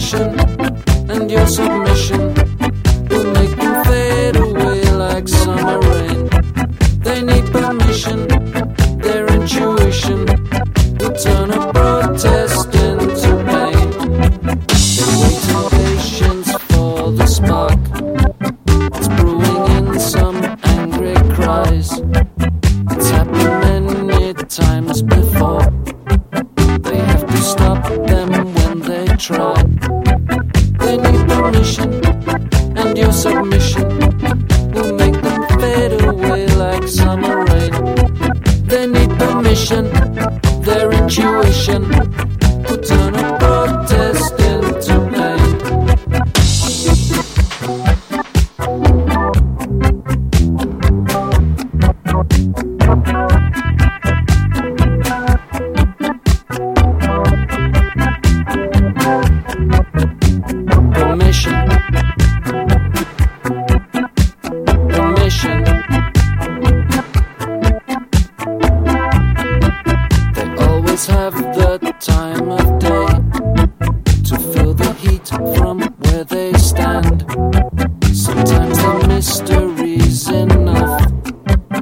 permission, and your submission will make them fade away like summer rain. They need permission, their intuition will turn a protest into pain. They wait in patience for the spark. It's brewing in some angry cries. It's happened many times before. They have to stop them when they try. They need permission, and your submission will make them fade away like summer rain. They need permission, their intuition will turn a protest into pain. Permission, permission. They always have the time of day to feel the heat from where they stand. Sometimes the mystery